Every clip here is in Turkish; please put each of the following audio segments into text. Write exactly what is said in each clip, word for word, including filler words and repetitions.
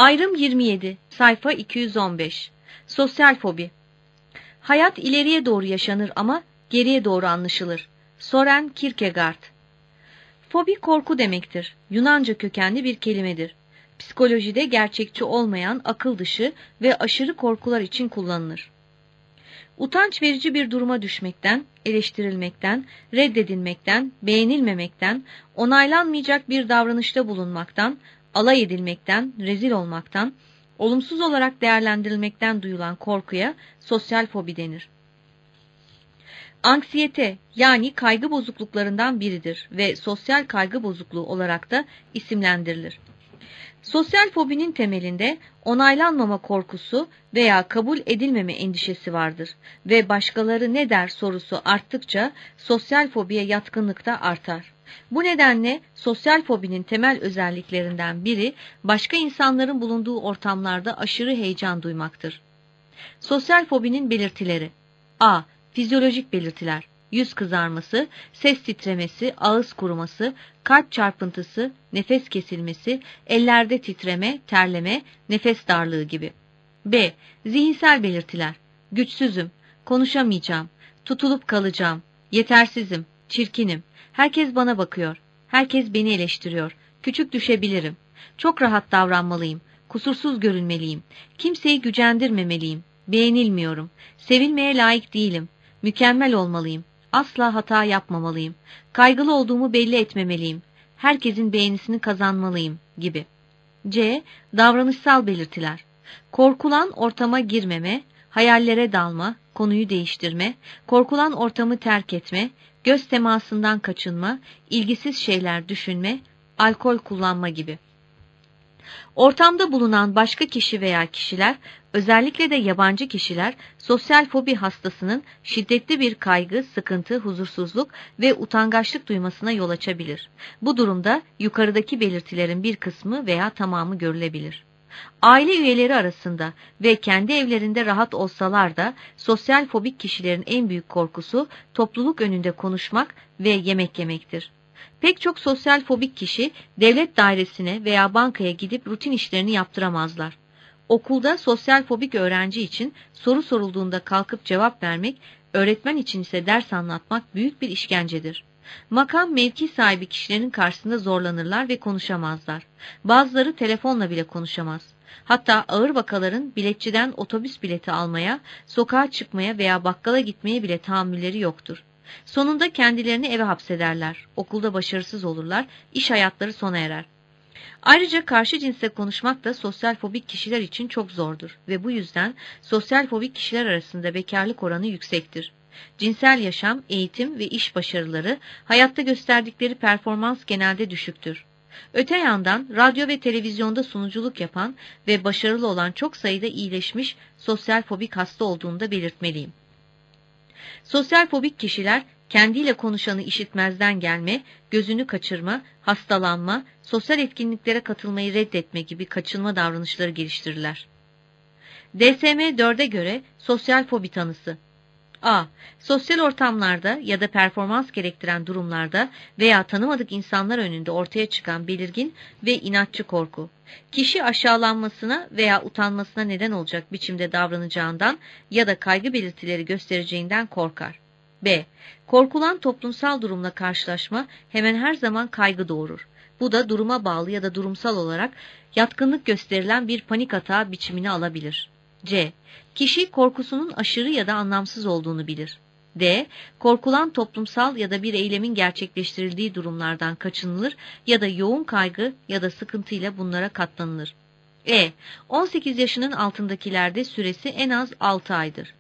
Ayrım yirmi yedi, sayfa iki yüz on beş. Sosyal fobi. Hayat ileriye doğru yaşanır ama geriye doğru anlaşılır. Soren Kierkegaard. Fobi korku demektir. Yunanca kökenli bir kelimedir. Psikolojide gerçekçi olmayan, akıl dışı ve aşırı korkular için kullanılır. Utanç verici bir duruma düşmekten, eleştirilmekten, reddedilmekten, beğenilmemekten, onaylanmayacak bir davranışta bulunmaktan, alay edilmekten, rezil olmaktan, olumsuz olarak değerlendirilmekten duyulan korkuya sosyal fobi denir. Anksiyete yani kaygı bozukluklarından biridir ve sosyal kaygı bozukluğu olarak da isimlendirilir. Sosyal fobinin temelinde onaylanmama korkusu veya kabul edilmeme endişesi vardır ve başkaları ne der sorusu arttıkça sosyal fobiye yatkınlık da artar. Bu nedenle sosyal fobinin temel özelliklerinden biri başka insanların bulunduğu ortamlarda aşırı heyecan duymaktır. Sosyal fobinin belirtileri: A. Fizyolojik belirtiler: yüz kızarması, ses titremesi, ağız kuruması, kalp çarpıntısı, nefes kesilmesi, ellerde titreme, terleme, nefes darlığı gibi. B. Zihinsel belirtiler: güçsüzüm, konuşamayacağım, tutulup kalacağım, yetersizim, çirkinim, herkes bana bakıyor, herkes beni eleştiriyor, küçük düşebilirim, çok rahat davranmalıyım, kusursuz görünmeliyim, kimseyi gücendirmemeliyim, beğenilmiyorum, sevilmeye layık değilim, mükemmel olmalıyım, asla hata yapmamalıyım, kaygılı olduğumu belli etmemeliyim, herkesin beğenisini kazanmalıyım gibi. C. Davranışsal belirtiler: korkulan ortama girmeme, hayallere dalma, konuyu değiştirme, korkulan ortamı terk etme, göz temasından kaçınma, ilgisiz şeyler düşünme, alkol kullanma gibi. Ortamda bulunan başka kişi veya kişiler, özellikle de yabancı kişiler, sosyal fobi hastasının şiddetli bir kaygı, sıkıntı, huzursuzluk ve utangaçlık duymasına yol açabilir. Bu durumda yukarıdaki belirtilerin bir kısmı veya tamamı görülebilir. Aile üyeleri arasında ve kendi evlerinde rahat olsalar da sosyal fobik kişilerin en büyük korkusu topluluk önünde konuşmak ve yemek yemektir. Pek çok sosyal fobik kişi devlet dairesine veya bankaya gidip rutin işlerini yaptıramazlar. Okulda sosyal fobik öğrenci için soru sorulduğunda kalkıp cevap vermek, öğretmen için ise ders anlatmak büyük bir işkencedir. Makam mevki sahibi kişilerin karşısında zorlanırlar ve konuşamazlar. Bazıları telefonla bile konuşamaz. Hatta ağır vakaların biletçiden otobüs bileti almaya, sokağa çıkmaya veya bakkala gitmeye bile tahammülleri yoktur. Sonunda kendilerini eve hapsederler, okulda başarısız olurlar, iş hayatları sona erer. Ayrıca karşı cinsle konuşmak da sosyal fobik kişiler için çok zordur ve bu yüzden sosyal fobik kişiler arasında bekarlık oranı yüksektir. Cinsel yaşam, eğitim ve iş başarıları, hayatta gösterdikleri performans genelde düşüktür. Öte yandan radyo ve televizyonda sunuculuk yapan ve başarılı olan çok sayıda iyileşmiş sosyal fobik hasta olduğunu da belirtmeliyim. Sosyal fobik kişiler kendiyle konuşanı işitmezden gelme, gözünü kaçırma, hastalanma, sosyal etkinliklere katılmayı reddetme gibi kaçınma davranışları geliştirirler. D S M dörde göre sosyal fobi tanısı: A. Sosyal ortamlarda ya da performans gerektiren durumlarda veya tanımadık insanlar önünde ortaya çıkan belirgin ve inatçı korku. Kişi aşağılanmasına veya utanmasına neden olacak biçimde davranacağından ya da kaygı belirtileri göstereceğinden korkar. B. Korkulan toplumsal durumla karşılaşma hemen her zaman kaygı doğurur. Bu da duruma bağlı ya da durumsal olarak yatkınlık gösterilen bir panik atağı biçimini alabilir. C. Kişi korkusunun aşırı ya da anlamsız olduğunu bilir. D. Korkulan toplumsal ya da bir eylemin gerçekleştirildiği durumlardan kaçınılır ya da yoğun kaygı ya da sıkıntıyla bunlara katlanılır. E. on sekiz yaşının altındakilerde süresi en az altı aydır.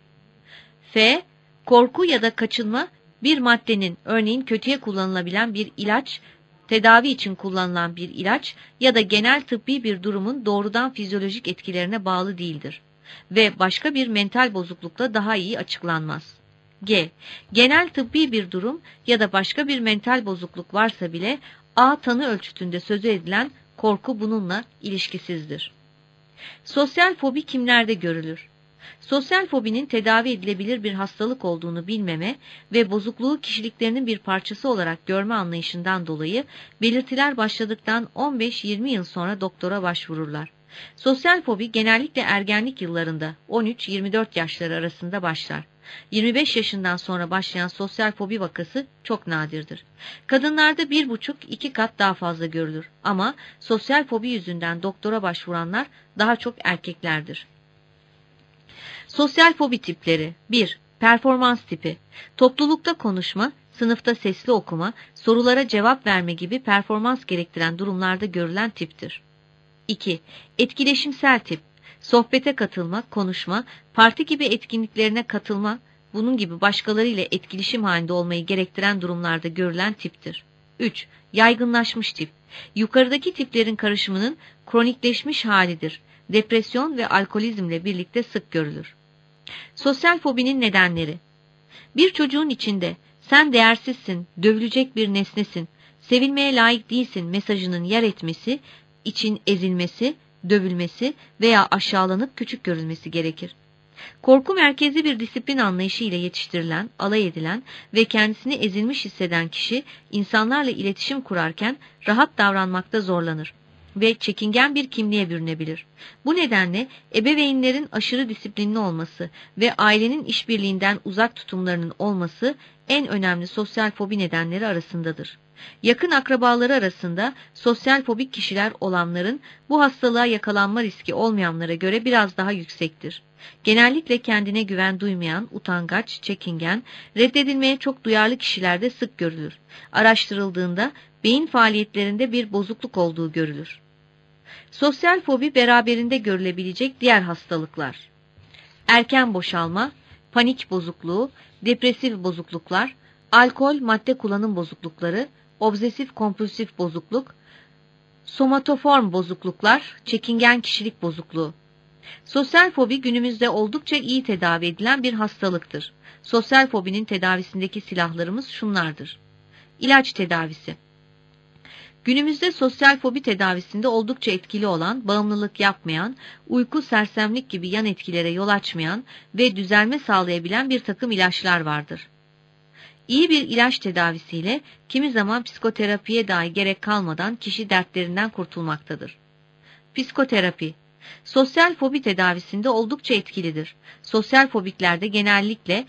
F. Korku ya da kaçınma bir maddenin, örneğin kötüye kullanılabilen bir ilaç, tedavi için kullanılan bir ilaç ya da genel tıbbi bir durumun doğrudan fizyolojik etkilerine bağlı değildir ve başka bir mental bozuklukla daha iyi açıklanmaz. G. Genel tıbbi bir durum ya da başka bir mental bozukluk varsa bile A tanı ölçütünde sözü edilen korku bununla ilişkisizdir. Sosyal fobi kimlerde görülür? Sosyal fobinin tedavi edilebilir bir hastalık olduğunu bilmeme ve bozukluğu kişiliklerinin bir parçası olarak görme anlayışından dolayı belirtiler başladıktan on beş yirmi yıl sonra doktora başvururlar. Sosyal fobi genellikle ergenlik yıllarında on üç yirmi dört yaşları arasında başlar. yirmi beş yaşından sonra başlayan sosyal fobi vakası çok nadirdir. Kadınlarda bir buçuk iki kat daha fazla görülür ama sosyal fobi yüzünden doktora başvuranlar daha çok erkeklerdir. Sosyal fobi tipleri. bir. Performans tipi. Toplulukta konuşma, sınıfta sesli okuma, sorulara cevap verme gibi performans gerektiren durumlarda görülen tiptir. iki. Etkileşimsel tip. Sohbete katılma, konuşma, parti gibi etkinliklerine katılma, bunun gibi başkalarıyla etkileşim halinde olmayı gerektiren durumlarda görülen tiptir. üç. Yaygınlaşmış tip. Yukarıdaki tiplerin karışımının kronikleşmiş halidir. Depresyon ve alkolizmle birlikte sık görülür. Sosyal fobinin nedenleri. Bir çocuğun içinde sen değersizsin, dövülecek bir nesnesin, sevilmeye layık değilsin mesajının yer etmesi, için ezilmesi, dövülmesi veya aşağılanıp küçük görülmesi gerekir. Korku merkezli bir disiplin anlayışı ile yetiştirilen, alay edilen ve kendisini ezilmiş hisseden kişi insanlarla iletişim kurarken rahat davranmakta zorlanır ve çekingen bir kimliğe bürünebilir. Bu nedenle ebeveynlerin aşırı disiplinli olması ve ailenin işbirliğinden uzak tutumlarının olması en önemli sosyal fobi nedenleri arasındadır. Yakın akrabaları arasında sosyal fobik kişiler olanların bu hastalığa yakalanma riski olmayanlara göre biraz daha yüksektir. Genellikle kendine güven duymayan, utangaç, çekingen, reddedilmeye çok duyarlı kişilerde sık görülür. Araştırıldığında beyin faaliyetlerinde bir bozukluk olduğu görülür. Sosyal fobi beraberinde görülebilecek diğer hastalıklar. Erken boşalma, panik bozukluğu, depresif bozukluklar, alkol, madde kullanım bozuklukları, obsesif kompulsif bozukluk, somatoform bozukluklar, çekingen kişilik bozukluğu. Sosyal fobi günümüzde oldukça iyi tedavi edilen bir hastalıktır. Sosyal fobinin tedavisindeki silahlarımız şunlardır. İlaç tedavisi. Günümüzde sosyal fobi tedavisinde oldukça etkili olan, bağımlılık yapmayan, uyku, sersemlik gibi yan etkilere yol açmayan ve düzelme sağlayabilen bir takım ilaçlar vardır. İyi bir ilaç tedavisiyle kimi zaman psikoterapiye dahi gerek kalmadan kişi dertlerinden kurtulmaktadır. Psikoterapi. Sosyal fobi tedavisinde oldukça etkilidir. Sosyal fobiklerde genellikle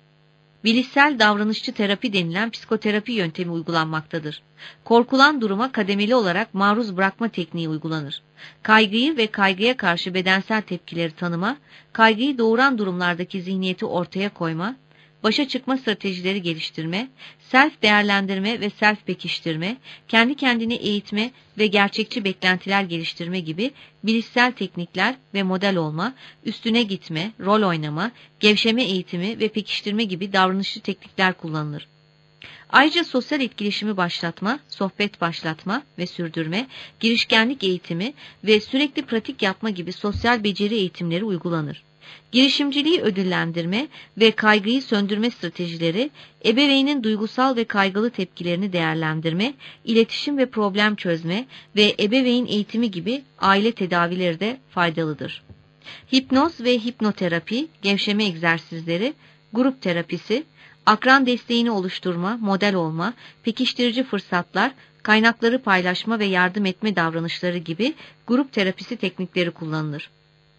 bilişsel davranışçı terapi denilen psikoterapi yöntemi uygulanmaktadır. Korkulan duruma kademeli olarak maruz bırakma tekniği uygulanır. Kaygıyı ve kaygıya karşı bedensel tepkileri tanıma, kaygıyı doğuran durumlardaki zihniyeti ortaya koyma, başa çıkma stratejileri geliştirme, self değerlendirme ve self pekiştirme, kendi kendini eğitme ve gerçekçi beklentiler geliştirme gibi bilişsel teknikler ve model olma, üstüne gitme, rol oynama, gevşeme eğitimi ve pekiştirme gibi davranışçı teknikler kullanılır. Ayrıca sosyal etkileşimi başlatma, sohbet başlatma ve sürdürme, girişkenlik eğitimi ve sürekli pratik yapma gibi sosyal beceri eğitimleri uygulanır. Girişimciliği ödüllendirme ve kaygıyı söndürme stratejileri, ebeveynin duygusal ve kaygılı tepkilerini değerlendirme, iletişim ve problem çözme ve ebeveyn eğitimi gibi aile tedavileri de faydalıdır. Hipnoz ve hipnoterapi, gevşeme egzersizleri, grup terapisi, akran desteğini oluşturma, model olma, pekiştirici fırsatlar, kaynakları paylaşma ve yardım etme davranışları gibi grup terapisi teknikleri kullanılır.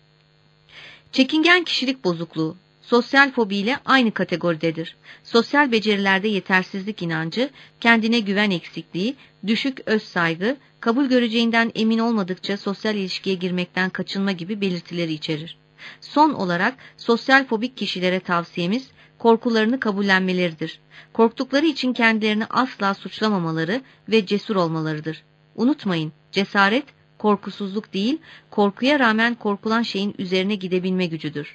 Çekingen kişilik bozukluğu, sosyal fobi ile aynı kategoridedir. Sosyal becerilerde yetersizlik inancı, kendine güven eksikliği, düşük öz saygı, kabul göreceğinden emin olmadıkça sosyal ilişkiye girmekten kaçınma gibi belirtileri içerir. Son olarak sosyal fobik kişilere tavsiyemiz, korkularını kabullenmeleridir. Korktukları için kendilerini asla suçlamamaları ve cesur olmalarıdır. Unutmayın, cesaret, korkusuzluk değil, korkuya rağmen korkulan şeyin üzerine gidebilme gücüdür.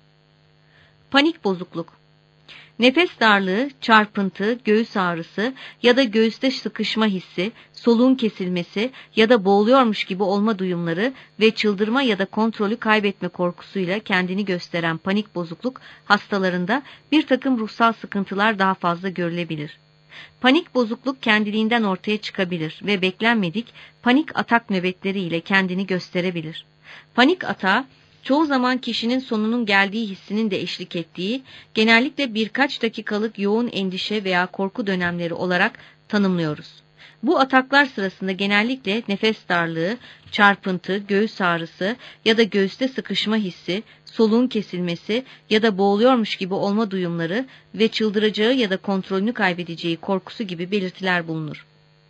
Panik bozukluk. Nefes darlığı, çarpıntı, göğüs ağrısı ya da göğüste sıkışma hissi, soluğun kesilmesi ya da boğuluyormuş gibi olma duyumları ve çıldırma ya da kontrolü kaybetme korkusuyla kendini gösteren panik bozukluk hastalarında bir takım ruhsal sıkıntılar daha fazla görülebilir. Panik bozukluk kendiliğinden ortaya çıkabilir ve beklenmedik panik atak nöbetleri ile kendini gösterebilir. Panik atağı çoğu zaman kişinin sonunun geldiği hissinin de eşlik ettiği, genellikle birkaç dakikalık yoğun endişe veya korku dönemleri olarak tanımlıyoruz. Bu ataklar sırasında genellikle nefes darlığı, çarpıntı, göğüs ağrısı ya da göğüste sıkışma hissi, soluğun kesilmesi ya da boğuluyormuş gibi olma duyumları ve çıldıracağı ya da kontrolünü kaybedeceği korkusu gibi belirtiler bulunur.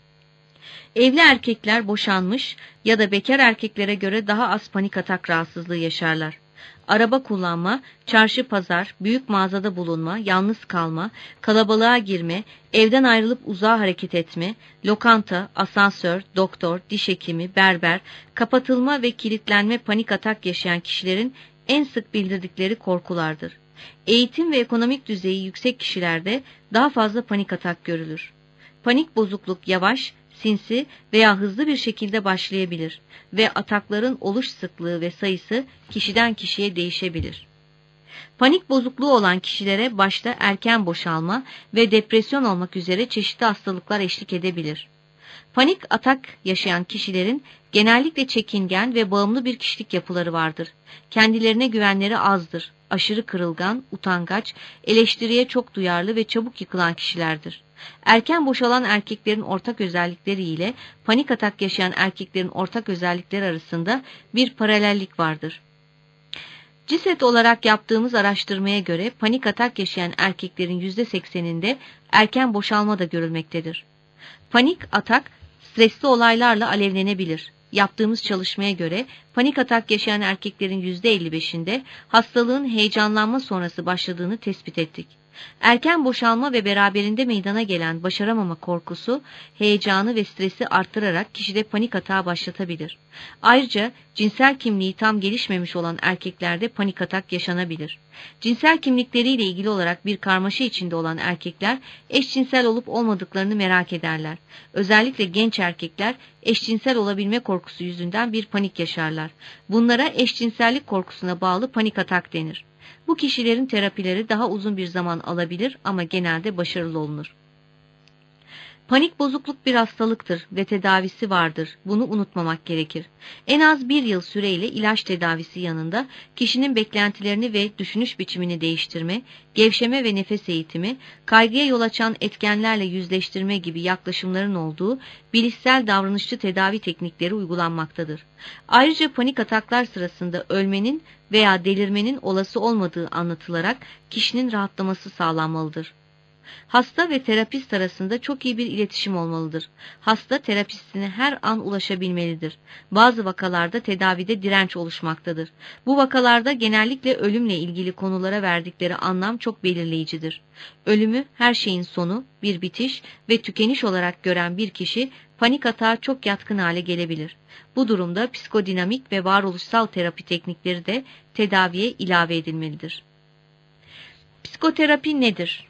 Evli erkekler boşanmış ya da bekar erkeklere göre daha az panik atak rahatsızlığı yaşarlar. Araba kullanma, çarşı pazar, büyük mağazada bulunma, yalnız kalma, kalabalığa girme, evden ayrılıp uzağa hareket etme, lokanta, asansör, doktor, diş hekimi, berber, kapatılma ve kilitlenme panik atak yaşayan kişilerin en sık bildirdikleri korkulardır. Eğitim ve ekonomik düzeyi yüksek kişilerde daha fazla panik atak görülür. Panik bozukluk yavaş, sinsi veya hızlı bir şekilde başlayabilir ve atakların oluş sıklığı ve sayısı kişiden kişiye değişebilir. Panik bozukluğu olan kişilere başta erken boşalma ve depresyon olmak üzere çeşitli hastalıklar eşlik edebilir. Panik atak yaşayan kişilerin genellikle çekingen ve bağımlı bir kişilik yapıları vardır. Kendilerine güvenleri azdır, aşırı kırılgan, utangaç, eleştiriye çok duyarlı ve çabuk yıkılan kişilerdir. Erken boşalan erkeklerin ortak özellikleri ile panik atak yaşayan erkeklerin ortak özellikleri arasında bir paralellik vardır. CİSET olarak yaptığımız araştırmaya göre panik atak yaşayan erkeklerin yüzde sekseninde erken boşalma da görülmektedir. Panik atak stresli olaylarla alevlenebilir. Yaptığımız çalışmaya göre panik atak yaşayan erkeklerin yüzde elli beşinde hastalığın heyecanlanma sonrası başladığını tespit ettik. Erken boşalma ve beraberinde meydana gelen başaramama korkusu, heyecanı ve stresi arttırarak kişide panik atağı başlatabilir. Ayrıca cinsel kimliği tam gelişmemiş olan erkeklerde panik atak yaşanabilir. Cinsel kimlikleriyle ilgili olarak bir karmaşa içinde olan erkekler eşcinsel olup olmadıklarını merak ederler. Özellikle genç erkekler eşcinsel olabilme korkusu yüzünden bir panik yaşarlar. Bunlara eşcinsellik korkusuna bağlı panik atak denir. Bu kişilerin terapileri daha uzun bir zaman alabilir ama genelde başarılı olunur. Panik bozukluk bir hastalıktır ve tedavisi vardır. Bunu unutmamak gerekir. En az bir yıl süreyle ilaç tedavisi yanında kişinin beklentilerini ve düşünüş biçimini değiştirme, gevşeme ve nefes eğitimi, kaygıya yol açan etkenlerle yüzleştirme gibi yaklaşımların olduğu bilişsel davranışçı tedavi teknikleri uygulanmaktadır. Ayrıca panik ataklar sırasında ölmenin veya delirmenin olası olmadığı anlatılarak kişinin rahatlaması sağlanmalıdır. Hasta ve terapist arasında çok iyi bir iletişim olmalıdır. Hasta terapistine her an ulaşabilmelidir. Bazı vakalarda tedavide direnç oluşmaktadır. Bu vakalarda genellikle ölümle ilgili konulara verdikleri anlam çok belirleyicidir. Ölümü her şeyin sonu, bir bitiş ve tükeniş olarak gören bir kişi panik atağa çok yatkın hale gelebilir. Bu durumda psikodinamik ve varoluşsal terapi teknikleri de tedaviye ilave edilmelidir. Psikoterapi nedir?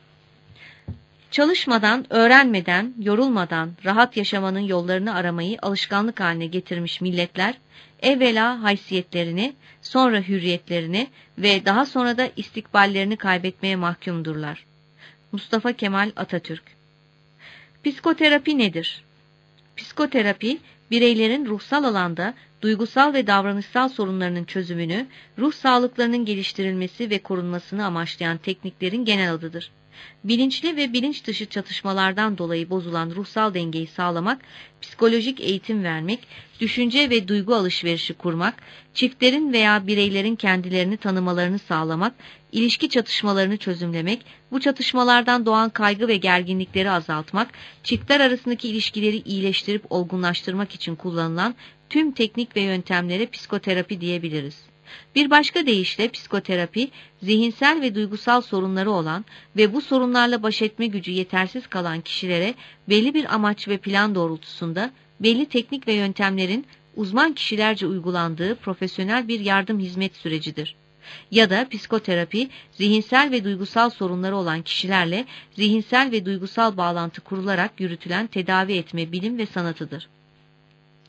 Çalışmadan, öğrenmeden, yorulmadan rahat yaşamanın yollarını aramayı alışkanlık haline getirmiş milletler, evvela haysiyetlerini, sonra hürriyetlerini ve daha sonra da istikballerini kaybetmeye mahkumdurlar. Mustafa Kemal Atatürk. Psikoterapi nedir? Psikoterapi, bireylerin ruhsal alanda duygusal ve davranışsal sorunlarının çözümünü, ruh sağlıklarının geliştirilmesi ve korunmasını amaçlayan tekniklerin genel adıdır. Bilinçli ve bilinç dışı çatışmalardan dolayı bozulan ruhsal dengeyi sağlamak, psikolojik eğitim vermek, düşünce ve duygu alışverişi kurmak, çiftlerin veya bireylerin kendilerini tanımalarını sağlamak, ilişki çatışmalarını çözümlemek, bu çatışmalardan doğan kaygı ve gerginlikleri azaltmak, çiftler arasındaki ilişkileri iyileştirip olgunlaştırmak için kullanılan tüm teknik ve yöntemlere psikoterapi diyebiliriz. Bir başka deyişle psikoterapi, zihinsel ve duygusal sorunları olan ve bu sorunlarla baş etme gücü yetersiz kalan kişilere belli bir amaç ve plan doğrultusunda belli teknik ve yöntemlerin uzman kişilerce uygulandığı profesyonel bir yardım hizmet sürecidir. Ya da psikoterapi, zihinsel ve duygusal sorunları olan kişilerle zihinsel ve duygusal bağlantı kurularak yürütülen tedavi etme bilim ve sanatıdır.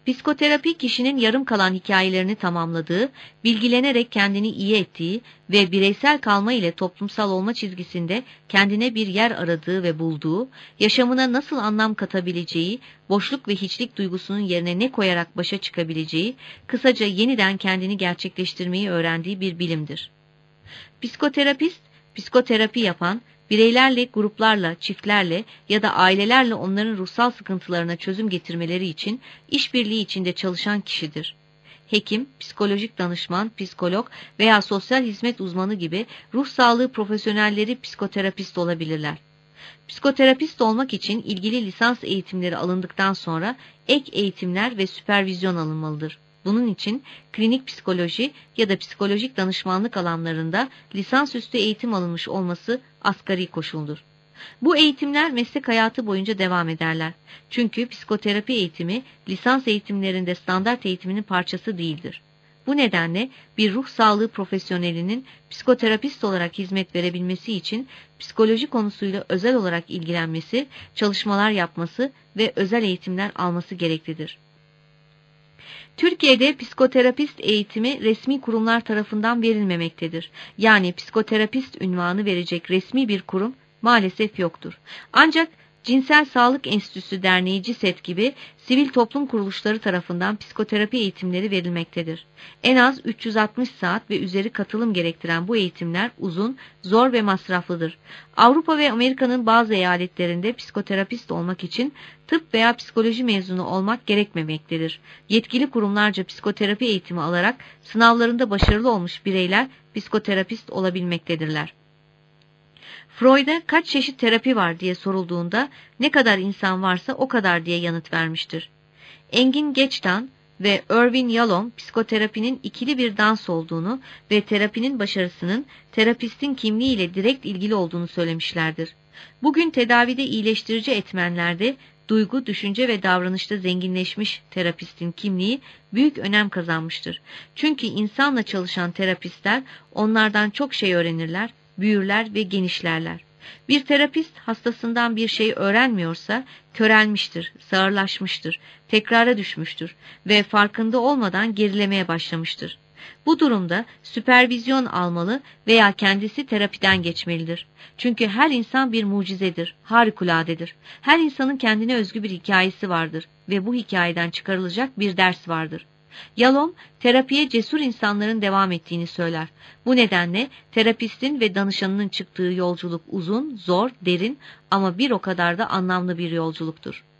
Psikoterapi kişinin yarım kalan hikayelerini tamamladığı, bilgilenerek kendini iyi ettiği ve bireysel kalma ile toplumsal olma çizgisinde kendine bir yer aradığı ve bulduğu, yaşamına nasıl anlam katabileceği, boşluk ve hiçlik duygusunun yerine ne koyarak başa çıkabileceği, kısaca yeniden kendini gerçekleştirmeyi öğrendiği bir bilimdir. Psikoterapist, psikoterapi yapan, bireylerle, gruplarla, çiftlerle ya da ailelerle onların ruhsal sıkıntılarına çözüm getirmeleri için işbirliği içinde çalışan kişidir. Hekim, psikolojik danışman, psikolog veya sosyal hizmet uzmanı gibi ruh sağlığı profesyonelleri psikoterapist olabilirler. Psikoterapist olmak için ilgili lisans eğitimleri alındıktan sonra ek eğitimler ve süpervizyon alınmalıdır. Bunun için klinik psikoloji ya da psikolojik danışmanlık alanlarında lisansüstü eğitim alınmış olması asgari koşuldur. Bu eğitimler meslek hayatı boyunca devam ederler. Çünkü psikoterapi eğitimi lisans eğitimlerinde standart eğitiminin parçası değildir. Bu nedenle bir ruh sağlığı profesyonelinin psikoterapist olarak hizmet verebilmesi için psikoloji konusuyla özel olarak ilgilenmesi, çalışmalar yapması ve özel eğitimler alması gereklidir. Türkiye'de psikoterapist eğitimi resmi kurumlar tarafından verilmemektedir. Yani psikoterapist unvanı verecek resmi bir kurum maalesef yoktur. Ancak Cinsel Sağlık Enstitüsü Derneği CİSET gibi sivil toplum kuruluşları tarafından psikoterapi eğitimleri verilmektedir. En az üç yüz altmış saat ve üzeri katılım gerektiren bu eğitimler uzun, zor ve masraflıdır. Avrupa ve Amerika'nın bazı eyaletlerinde psikoterapist olmak için tıp veya psikoloji mezunu olmak gerekmemektedir. Yetkili kurumlarca psikoterapi eğitimi alarak sınavlarında başarılı olmuş bireyler psikoterapist olabilmektedirler. Freud'a kaç çeşit terapi var diye sorulduğunda ne kadar insan varsa o kadar diye yanıt vermiştir. Engin Geçtan ve Irvin Yalom psikoterapinin ikili bir dans olduğunu ve terapinin başarısının terapistin kimliğiyle direkt ilgili olduğunu söylemişlerdir. Bugün tedavide iyileştirici etmenlerde duygu, düşünce ve davranışta zenginleşmiş terapistin kimliği büyük önem kazanmıştır. Çünkü insanla çalışan terapistler onlardan çok şey öğrenirler, büyürler ve genişlerler. Bir terapist hastasından bir şey öğrenmiyorsa körelmiştir, sağırlaşmıştır, tekrara düşmüştür ve farkında olmadan gerilemeye başlamıştır. Bu durumda süpervizyon almalı veya kendisi terapiden geçmelidir. Çünkü her insan bir mucizedir, harikuladedir. Her insanın kendine özgü bir hikayesi vardır ve bu hikayeden çıkarılacak bir ders vardır. Yalom, terapiye cesur insanların devam ettiğini söyler. Bu nedenle terapistin ve danışanının çıktığı yolculuk uzun, zor, derin ama bir o kadar da anlamlı bir yolculuktur.